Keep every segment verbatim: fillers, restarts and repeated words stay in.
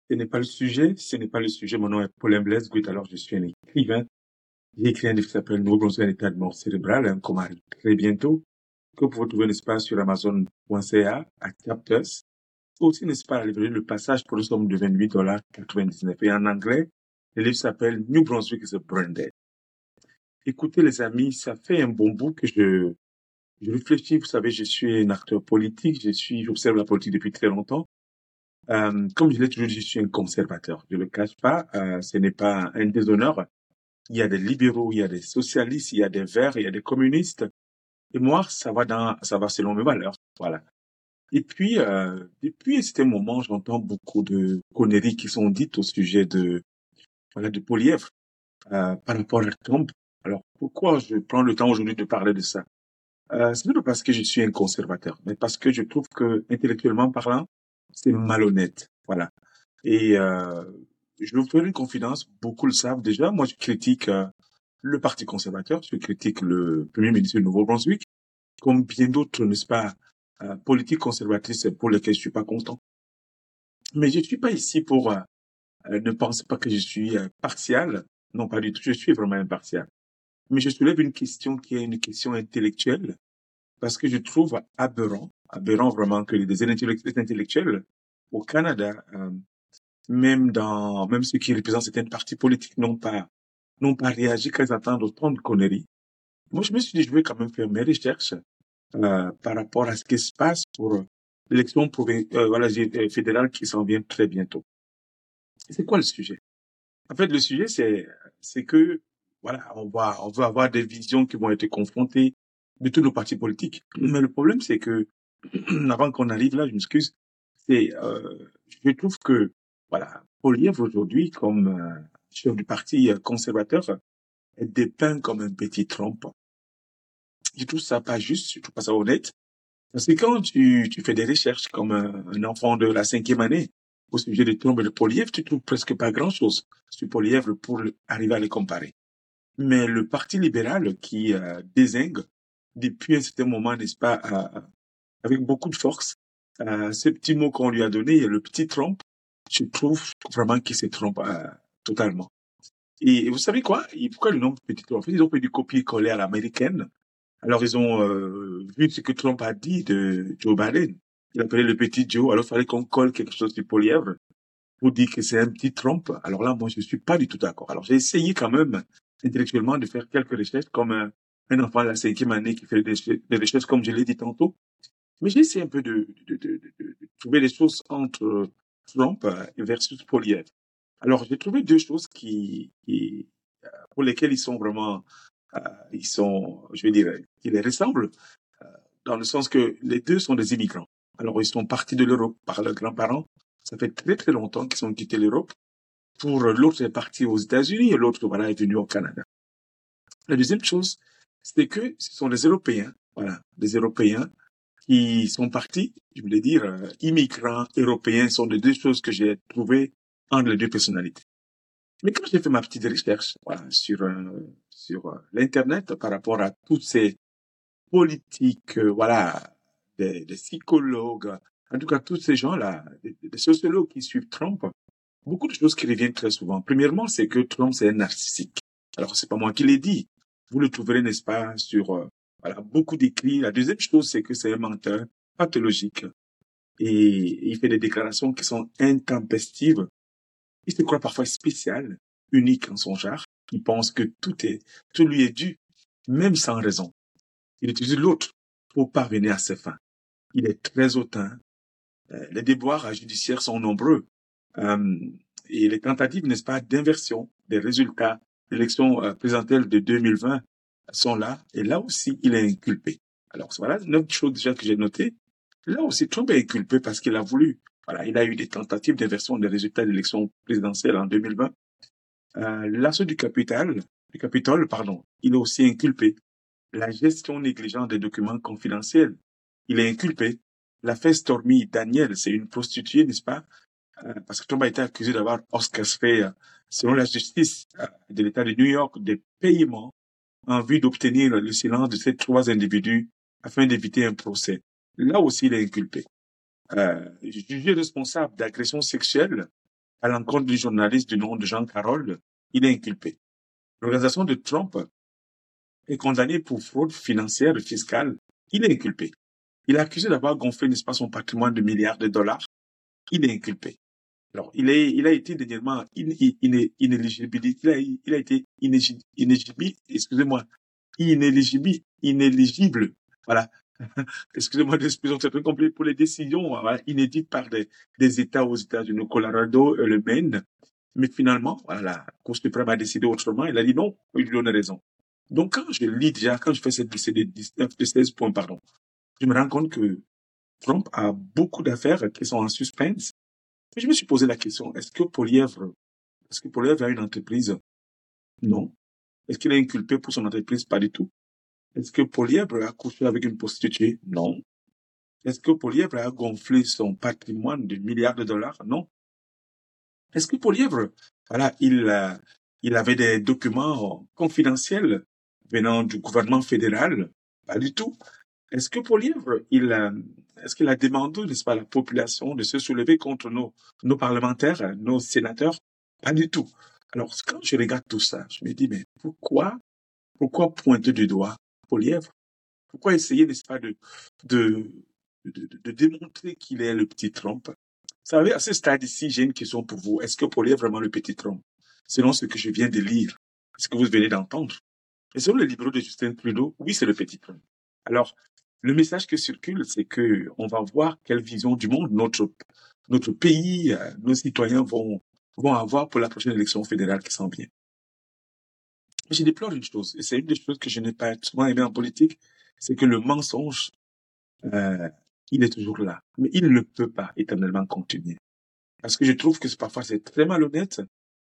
Ce n'est pas le sujet, ce n'est pas le sujet. Mon nom est Paulin Blaise Guit, alors je suis un écrivain. J'ai écrit un livre qui s'appelle Nouveau-Brunswick, un état de mort cérébrale, un coma très bientôt, que vous pouvez trouver, n'est-ce pas, sur amazon point c a, à Chapters. Aussi, n'est-ce pas, à la librairie Le Passage pour une somme de vingt-huit dollars quatre-vingt-dix-neuf. Et en anglais, le livre s'appelle New Brunswick is a Brain Dead. Écoutez, les amis, ça fait un bon bout que je, je réfléchis. Vous savez, je suis un acteur politique, je suis, j'observe la politique depuis très longtemps. Euh, comme je l'ai toujours dit, je suis un conservateur. Je le cache pas. Euh, ce n'est pas un déshonneur. Il y a des libéraux, il y a des socialistes, il y a des verts, il y a des communistes. Et moi, ça va dans, ça va selon mes valeurs. Voilà. Et puis, euh, depuis un certain moment, j'entends beaucoup de conneries qui sont dites au sujet de, voilà, de Poilievre, euh, par rapport à Trump. Alors, pourquoi je prends le temps aujourd'hui de parler de ça? Euh, c'est pas parce que je suis un conservateur, mais parce que je trouve que, intellectuellement parlant, c'est malhonnête. Voilà. Et euh, je vais vous faire une confidence, beaucoup le savent déjà. Moi, je critique euh, le Parti conservateur, je critique le Premier ministre du Nouveau-Brunswick, comme bien d'autres, n'est-ce pas, euh, politiques conservatrices pour lesquelles je suis pas content. Mais je suis pas ici pour, euh, euh, ne pensez pas que je suis euh, partial. Non, pas du tout, je suis vraiment impartial. Mais je soulève une question qui est une question intellectuelle, parce que je trouve aberrant, aberrant vraiment que des intellectuels au Canada, euh, même dans, même ceux qui représentent certains partis politiques n'ont pas, n'ont pas réagi qu'à attendre autant de conneries. Moi, je me suis dit, je vais quand même faire mes recherches, euh, par rapport à ce qui se passe pour l'élection provin- euh, voilà, euh, fédérale qui s'en vient très bientôt. C'est quoi le sujet? En fait, le sujet, c'est, c'est que, voilà, on va, on va avoir des visions qui vont être confrontées de tous nos partis politiques. Mais le problème, c'est que, avant qu'on arrive là, je m'excuse, c'est, euh, je trouve que, voilà, Poilievre aujourd'hui, comme euh, chef du parti euh, conservateur, est dépeint comme un petit Trump. Je trouve ça pas juste, je trouve pas ça honnête. Parce que quand tu, tu fais des recherches comme un, un enfant de la cinquième année au sujet de Trump et de Poilievre, tu trouves presque pas grand-chose sur Poilievre pour arriver à les comparer. Mais le Parti libéral qui euh, dézingue depuis un certain moment, n'est-ce pas, euh, avec beaucoup de force, euh, ce petit mot qu'on lui a donné, le petit Trump, je trouve vraiment qu'il se trompe euh, totalement. Et, et vous savez quoi? Et pourquoi le nom petit Trump? En fait, ils ont fait du copier-coller à l'américaine. Alors, ils ont euh, vu ce que Trump a dit de Joe Biden. Il appelait le petit Joe. Alors, il fallait qu'on colle quelque chose sur Poilievre pour dire que c'est un petit Trump. Alors là, moi, je suis pas du tout d'accord. Alors, j'ai essayé quand même, intellectuellement, de faire quelques recherches comme un, un enfant de la cinquième année qui fait des, des recherches, comme je l'ai dit tantôt. Mais j'ai essayé un peu de, de, de, de, de trouver les choses entre Trump versus Poilievre. Alors, j'ai trouvé deux choses qui, qui pour lesquelles ils sont vraiment, euh, ils sont, je vais dire, qui les ressemblent, euh, dans le sens que les deux sont des immigrants. Alors, ils sont partis de l'Europe par leurs grands-parents. Ça fait très très longtemps qu'ils ont quitté l'Europe. Pour l'autre est parti aux États-Unis et l'autre, voilà, est venu au Canada. La deuxième chose, c'est que ce sont des Européens, voilà, des Européens qui sont partis, je voulais dire, euh, immigrants européens sont les deux choses que j'ai trouvées entre les deux personnalités. Mais quand j'ai fait ma petite recherche, voilà, sur, euh, sur euh, l'Internet par rapport à toutes ces politiques, euh, voilà, des, des psychologues, en tout cas tous ces gens-là, des, des sociologues qui suivent Trump, beaucoup de choses qui reviennent très souvent. Premièrement, c'est que Trump, c'est un narcissique. Alors, c'est pas moi qui l'ai dit. Vous le trouverez, n'est-ce pas, sur euh, voilà, beaucoup d'écrits. La deuxième chose, c'est que c'est un menteur pathologique. Et il fait des déclarations qui sont intempestives. Il se croit parfois spécial, unique en son genre. Il pense que tout est, tout lui est dû, même sans raison. Il utilise l'autre pour parvenir à ses fins. Il est très hautain. Euh, les déboires judiciaires sont nombreux. Euh, et les tentatives, n'est-ce pas, d'inversion des résultats de l'élection euh, présidentielle de deux mille vingt sont là. Et là aussi, il est inculpé. Alors voilà, une autre chose déjà que j'ai notée. Là aussi, Trump est inculpé parce qu'il a voulu. Voilà, il a eu des tentatives d'inversion des résultats de l'élection présidentielle en deux mille vingt. Euh, l'assaut du Capitole, du Capitole, pardon, il est aussi inculpé. La gestion négligente des documents confidentiels, il est inculpé. L'affaire Stormy Daniel, c'est une prostituée, n'est-ce pas? Euh, parce que Trump a été accusé d'avoir orchestré, euh, selon la justice euh, de l'État de New York, des paiements en vue d'obtenir le silence de ces trois individus afin d'éviter un procès. Là aussi, il est inculpé. Euh, jugé responsable d'agression sexuelle à l'encontre du journaliste du nom de Jean Carroll, il est inculpé. L'organisation de Trump est condamnée pour fraude financière et fiscale. Il est inculpé. Il est accusé d'avoir gonflé, n'est-ce pas, son patrimoine de milliards de dollars. Il est inculpé. Alors, il, est, il a été dernièrement in, in, in, inéligible. Il a, il a été inéligible, inéligible excusez-moi, inéligible, inéligible. Voilà. Excusez-moi d'expression, c'est très compliqué pour les décisions voilà, inédites par des, des États aux États-Unis, le Colorado et le Maine. Mais finalement, voilà, la Cour suprême a décidé autrement. Il a dit non, il lui donne raison. Donc, quand je lis déjà, quand je fais cette liste de seize points, pardon, je me rends compte que Trump a beaucoup d'affaires qui sont en suspense. Et je me suis posé la question, est-ce que Poilievre, est-ce que Poilievre a une entreprise? Non. Est-ce qu'il est inculpé pour son entreprise? Pas du tout. Est-ce que Poilievre a couché avec une prostituée? Non. Est-ce que Poilievre a gonflé son patrimoine de milliards de dollars? Non. Est-ce que Poilievre, voilà, il, euh, il avait des documents confidentiels venant du gouvernement fédéral? Pas du tout. Est-ce que Poilievre, il, euh, est-ce qu'il a demandé, n'est-ce pas, à la population de se soulever contre nos, nos parlementaires, nos sénateurs? Pas du tout. Alors, quand je regarde tout ça, je me dis, mais pourquoi, pourquoi pointer du doigt Poilievre? Pourquoi essayer, n'est-ce pas, de, de, de, de, de démontrer qu'il est le petit Trump? Vous savez, à ce stade-ci, j'ai une question pour vous. Est-ce que Poilievre est vraiment le petit Trump? Selon ce que je viens de lire, ce que vous venez d'entendre. Et selon les libéraux de Justin Trudeau, oui, c'est le petit Trump. Alors, le message qui circule, c'est que on va voir quelle vision du monde notre, notre pays, euh, nos citoyens vont, vont avoir pour la prochaine élection fédérale qui s'en vient. Mais je déplore une chose, et c'est une des choses que je n'ai pas souvent aimé en politique, c'est que le mensonge, euh, il est toujours là. Mais il ne peut pas éternellement continuer. Parce que je trouve que parfois c'est très malhonnête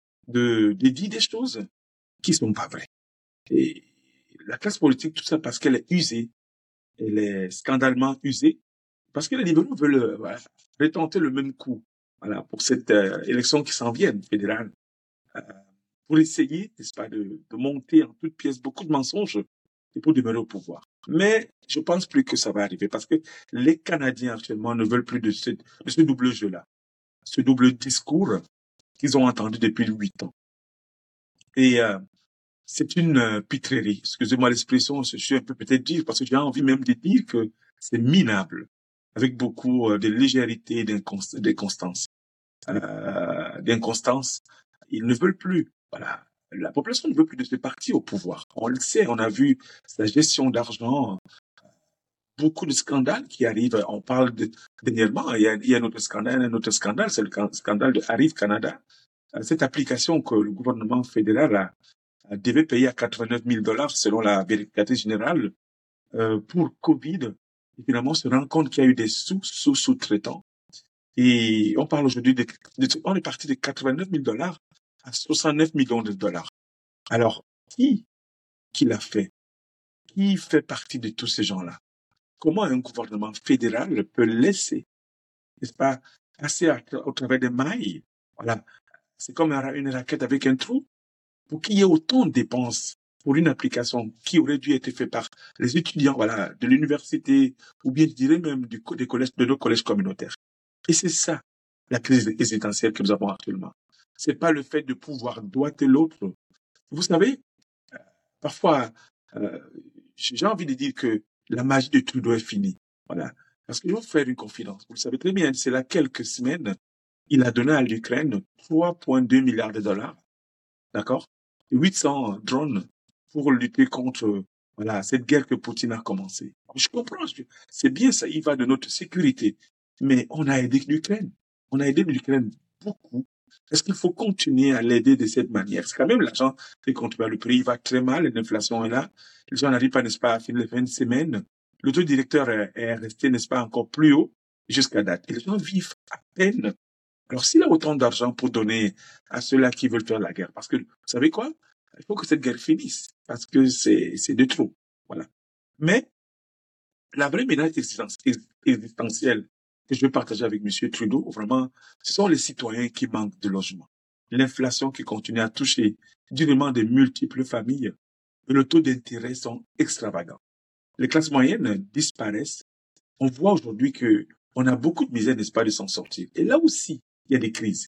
de, de dire des choses qui sont pas vraies. Et la classe politique, tout ça parce qu'elle est usée, elle est scandalement usée, parce que les libéraux veulent euh, voilà, retenter le même coup voilà, pour cette euh, élection qui s'en vient, fédérale, euh, pour essayer, n'est-ce pas, de, de monter en toutes pièces beaucoup de mensonges et pour demeurer au pouvoir. Mais je pense plus que ça va arriver parce que les Canadiens actuellement ne veulent plus de ce, de ce double jeu-là, ce double discours qu'ils ont entendu depuis huit ans. Et euh, c'est une euh, pitrerie. Excusez-moi l'expression, je suis un peu peut-être dire parce que j'ai envie même de dire que c'est minable, avec beaucoup euh, de légèreté et d'inconstance. Euh, d'inconstance. Ils ne veulent plus. Voilà. La population ne veut plus de ce parti au pouvoir. On le sait, on a vu sa gestion d'argent, beaucoup de scandales qui arrivent. On parle de, dernièrement, il y a, il y a un autre scandale, un autre scandale, c'est le scandale de Arrive Canada. Cette application que le gouvernement fédéral a, a devait payer à quatre-vingt-neuf mille dollars selon la vérificatrice générale euh, pour Covid. Et finalement, on se rend compte qu'il y a eu des sous-sous-sous-traitants. Et on parle aujourd'hui de, de, on est parti de quatre-vingt-neuf mille dollars à soixante-neuf millions de dollars. Alors, qui, qui l'a fait? Qui fait partie de tous ces gens-là? Comment un gouvernement fédéral peut laisser, n'est-ce pas, passer à, au travers des mailles? Voilà. C'est comme une raquette avec un trou. Pour qu'il y ait autant de dépenses pour une application qui aurait dû être faite par les étudiants, voilà, de l'université, ou bien, je dirais même du, des collèges, de nos collèges communautaires. Et c'est ça, la crise résidentielle que nous avons actuellement. C'est pas le fait de pouvoir doiter l'autre. Vous savez, euh, parfois, euh, j'ai envie de dire que la magie de Trudeau est finie. Voilà. Parce que je vais vous faire une confidence. Vous le savez très bien, c'est là quelques semaines, il a donné à l'Ukraine trois virgule deux milliards de dollars. D'accord? huit cents drones pour lutter contre, voilà, cette guerre que Poutine a commencée. Je comprends, c'est bien ça, il va de notre sécurité. Mais on a aidé l'Ukraine. On a aidé l'Ukraine beaucoup. Est-ce qu'il faut continuer à l'aider de cette manière? C'est quand même l'argent qui contribue. Le prix va très mal, l'inflation est là. Les gens n'arrivent pas, n'est-ce pas, à finir les fins de semaine. Le taux directeur est, est resté, n'est-ce pas, encore plus haut jusqu'à date. Et les gens vivent à peine. Alors, s'il a autant d'argent pour donner à ceux-là qui veulent faire la guerre, parce que, vous savez quoi? Il faut que cette guerre finisse, parce que c'est, c'est de trop. Voilà. Mais, la vraie menace existentielle que je veux partager avec M. Trudeau, vraiment, ce sont les citoyens qui manquent de logement. L'inflation qui continue à toucher durement de multiples familles et le taux d'intérêt sont extravagants. Les classes moyennes disparaissent. On voit aujourd'hui que on a beaucoup de misère, n'est-ce pas, de s'en sortir. Et là aussi, il y a des crises.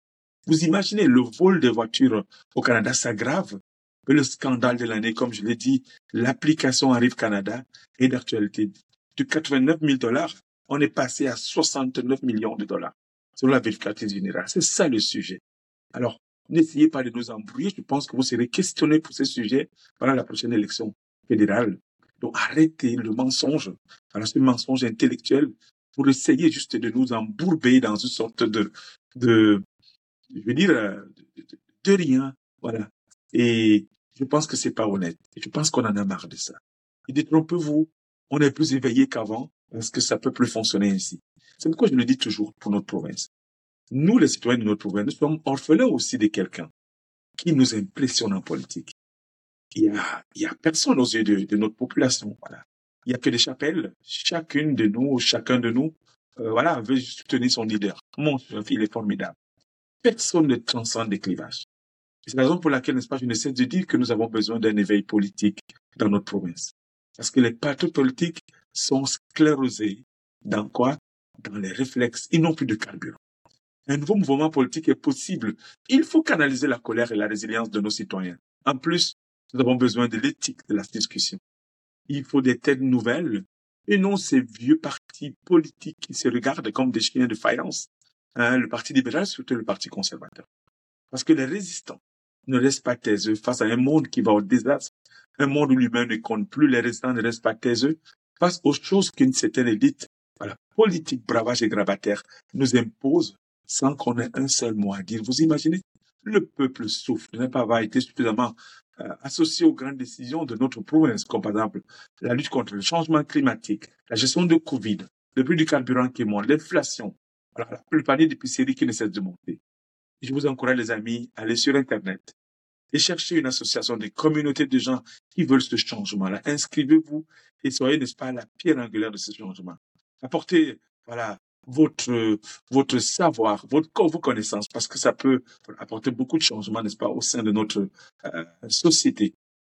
Vous imaginez le vol des voitures au Canada s'aggrave. Mais le scandale de l'année, comme je l'ai dit, l'application Arrive Canada est d'actualité. De quatre-vingt-neuf mille dollars, on est passé à soixante-neuf millions de dollars, selon la vérificatrice générale. C'est ça le sujet. Alors, n'essayez pas de nous embrouiller. Je pense que vous serez questionnés pour ces sujets pendant la prochaine élection fédérale. Donc, arrêtez le mensonge, alors ce mensonge intellectuel, pour essayer juste de nous embourber dans une sorte de, de je veux dire, de, de, de rien. Voilà. Et je pense que c'est pas honnête. Et je pense qu'on en a marre de ça. Et détrompez-vous, on est plus éveillé qu'avant parce que ça peut plus fonctionner ainsi. C'est pourquoi je le dis toujours pour notre province. Nous, les citoyens de notre province, nous sommes orphelins aussi de quelqu'un qui nous impressionne en politique. Il y a, il y a personne aux yeux de, de notre population. Voilà. Il y a que des chapelles. Chacune de nous, chacun de nous, euh, voilà, veut soutenir son leader. Mon fils, il est formidable. Personne ne transcende des clivages. C'est la raison pour laquelle, n'est-ce pas, je ne cesse de dire que nous avons besoin d'un éveil politique dans notre province. Parce que les partis politiques sont sclérosés. Dans quoi? Dans les réflexes. Ils n'ont plus de carburant. Un nouveau mouvement politique est possible. Il faut canaliser la colère et la résilience de nos citoyens. En plus, nous avons besoin de l'éthique de la discussion. Il faut des têtes nouvelles et non ces vieux partis politiques qui se regardent comme des chiens de faïence. Hein, le Parti libéral, surtout le Parti conservateur. Parce que les résistants ne restent pas taiseux face à un monde qui va au désastre, un monde où l'humain ne compte plus, les résistants ne restent pas taiseux face aux choses qu'une certaine élite, voilà, politique, bravage et gravataire nous impose sans qu'on ait un seul mot à dire. Vous imaginez? Le peuple souffre de ne pas avoir été suffisamment euh, associé aux grandes décisions de notre province, comme par exemple la lutte contre le changement climatique, la gestion de Covid, le prix du carburant qui monte, l'inflation, voilà, le panier d'épicerie qui ne cesse de monter. Je vous encourage, les amis, à aller sur Internet et chercher une association, des communautés de gens qui veulent ce changement-là. Inscrivez-vous et soyez, n'est-ce pas, la pierre angulaire de ce changement. Apportez, voilà, votre, votre savoir, votre, vos connaissances, parce que ça peut apporter beaucoup de changements, n'est-ce pas, au sein de notre euh, société.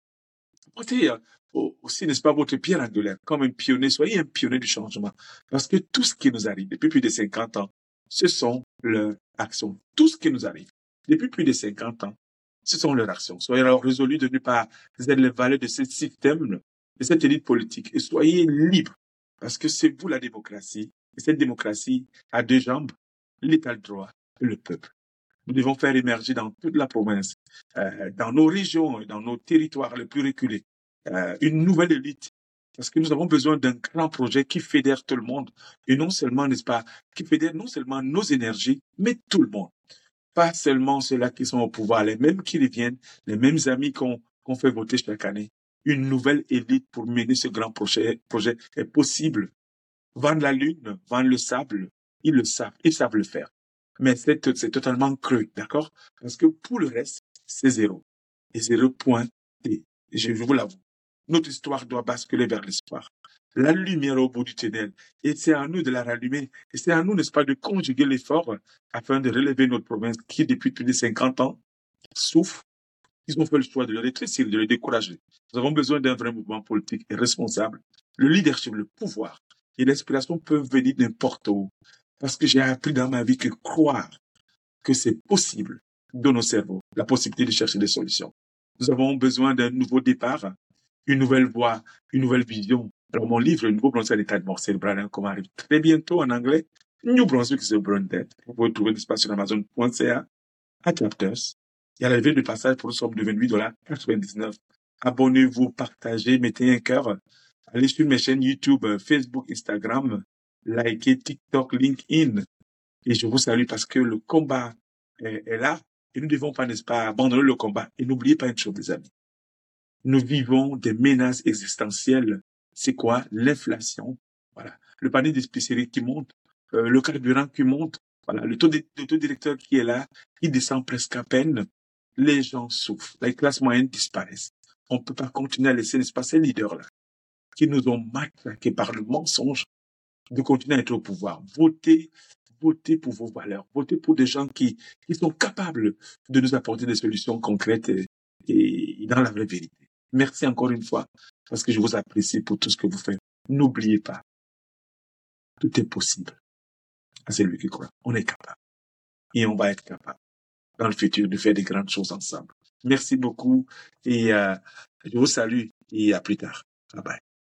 Apportez euh, aussi, n'est-ce pas, votre pierre angulaire, comme un pionnier, soyez un pionnier du changement. Parce que tout ce qui nous arrive depuis plus de cinquante ans, ce sont leurs actions. Tout ce qui nous arrive depuis plus de cinquante ans, ce sont leurs actions. Soyez alors résolus de ne pas être les valeurs de ce système, de cette élite politique, et soyez libres, parce que c'est vous la démocratie, et cette démocratie a deux jambes, l'état de droit et le peuple. Nous devons faire émerger dans toute la province, euh, dans nos régions et dans nos territoires les plus reculés, euh, une nouvelle élite. Parce que nous avons besoin d'un grand projet qui fédère tout le monde. Et non seulement, n'est-ce pas, qui fédère non seulement nos énergies, mais tout le monde. Pas seulement ceux-là qui sont au pouvoir, les mêmes qui reviennent, les mêmes amis qu'on qu'on fait voter chaque année. Une nouvelle élite pour mener ce grand projet, projet est possible. Vendre la lune, vendre le sable, ils le savent, ils savent le faire. Mais c'est, c'est totalement creux, d'accord? Parce que pour le reste, c'est zéro. Et zéro point T. Je, je vous l'avoue. Notre histoire doit basculer vers l'espoir. La lumière au bout du tunnel. Et c'est à nous de la rallumer. Et c'est à nous, n'est-ce pas, de conjuguer l'effort afin de relever notre province qui, depuis plus de cinquante ans, souffre. Ils ont fait le choix de le rétrécir, de le décourager. Nous avons besoin d'un vrai mouvement politique et responsable. Le leadership, le pouvoir et l'inspiration peuvent venir n'importe où. Parce que j'ai appris dans ma vie que croire que c'est possible dans nos cerveaux, la possibilité de chercher des solutions. Nous avons besoin d'un nouveau départ, une nouvelle voie, une nouvelle vision. Alors mon livre, Le Nouveau Brunswick, l'état de mort cérébrale, comme arrive très bientôt en anglais, New Brunswick is a Brain Dead. Vous pouvez trouver l'espace sur amazon point c a à chapters. Il y a la levée de passage pour une somme de vingt-huit dollars quatre-vingt-dix-neuf. Abonnez-vous, partagez, mettez un cœur. Allez sur mes chaînes YouTube, Facebook, Instagram, likez TikTok, LinkedIn. Et je vous salue parce que le combat est, est là. Et nous ne devons pas, n'est-ce pas, abandonner le combat. Et n'oubliez pas une chose, les amis. Nous vivons des menaces existentielles. C'est quoi? L'inflation. Voilà. Le panier d'épicerie qui monte. Euh, le carburant qui monte. Voilà. Le taux, de, le taux directeur qui est là, qui descend presque à peine. Les gens souffrent. Les classes moyennes disparaissent. On ne peut pas continuer à laisser, n'est-ce pas, ces leaders-là, qui nous ont matraqués par le mensonge, de continuer à être au pouvoir. Votez, votez pour vos valeurs. Votez pour des gens qui, qui sont capables de nous apporter des solutions concrètes et, et dans la vraie vérité. Merci encore une fois, parce que je vous apprécie pour tout ce que vous faites. N'oubliez pas, tout est possible à celui qui croit. On est capable. Et on va être capable. dans le futur de faire des grandes choses ensemble. Merci beaucoup et euh, je vous salue et à plus tard. Bye bye.